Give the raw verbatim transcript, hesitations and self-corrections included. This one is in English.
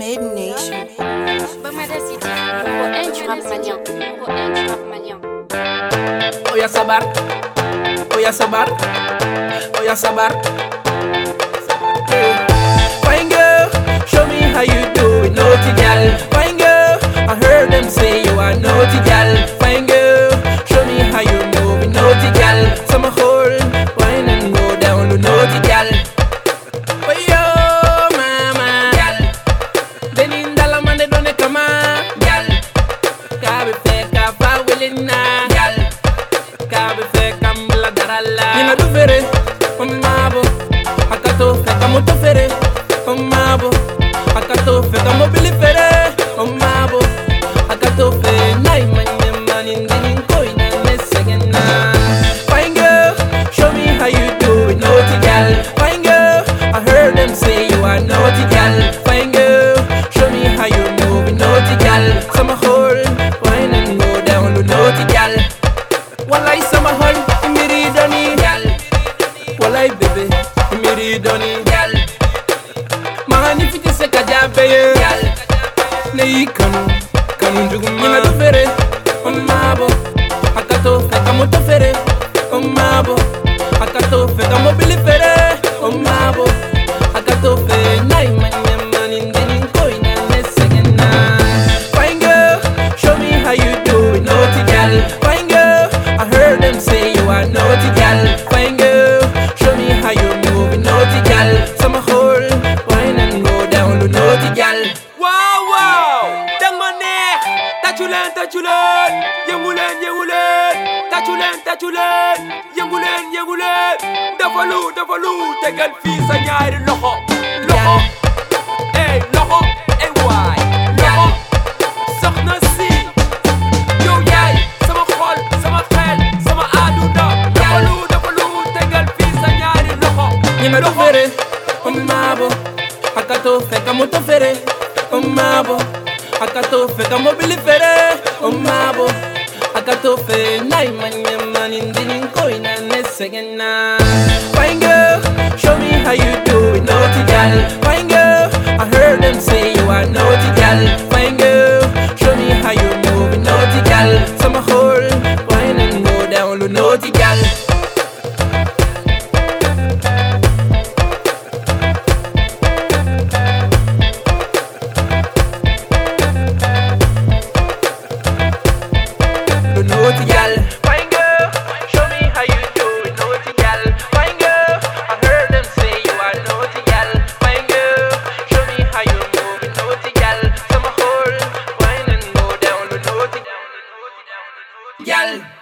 Made Nation. Bamada City, numéro un du rap malien. Numéro un du rap malien. Oya sabar, oya sabar, oya sabar. Yeah. Fine girl, show me how you do it, naughty gal. Fine girl, I heard them say you are naughty gal. Fine girl, show me how you move it, naughty gal. Summer hole, wine and go down to naughty gal. Oh yo, mama, gal. Denin dala mande done kama, gal. Kabe feka fa wilina, gal. Kabe feka mla darala. Nina du fere, mabo. Akato feka moto fere, mabo. Akato feka mobili fere, mabo. Akato fe nai manye manin dinin koina nesegena. Fine girl, show me how you do it, naughty gal. Fine girl, I heard them say you are naughty gal. Fine girl, show me how you move it, naughty gal. Summer hole, wine and go down to naughty gal. Walai summer hole, imiri doni gal. Walai baby, imiri doni gal. Mani fiti se kajabe gal. Nei kanu, kanu njuguma. Nina du fere, mabo. Akato feka moto fere, mabo. Akato feka mobili fere, mabo. Akato fe nai manye manin dinin koina nesegena. Fine girl, show me how you do it, naughty gal. Fine girl, I heard them say you are naughty gal. Fine girl, show me how you move it, naughty gal. Summer hole, wine and go down to naughty gal. Wow wow, dang ma neex tàccu leen tàccu leen yëngu leen yëngu leen tàccu leen tàccu leen yëngu leen yëngu leen dafa lu dafa lu tegal fii sa ñaari loxo loxo ey loxo ey waay loxo soxna si yow yaay sama xol sama xel sama àdduna dafa lu dafa lu tegal fii sa ñaari loxo Nina du fere, mabo. Akato feka moto fere, mabo. Akato feka mobili fere, mabo. Akato fe nai manye manin dinin koina nesegena. Fine girl, show me how you do it, naughty gal. Fine girl, I heard them say you are naughty gal. Fine girl, show me how you move it, naughty gal. Summer hole, wine and go down to naughty gal. Naughty gal. Fine girl, show me how you do it, naughty gal. Fine girl, I heard them say you are naughty gal. Fine girl, show me how you move it, naughty gal. Summer hole, wine and go down to naughty gal.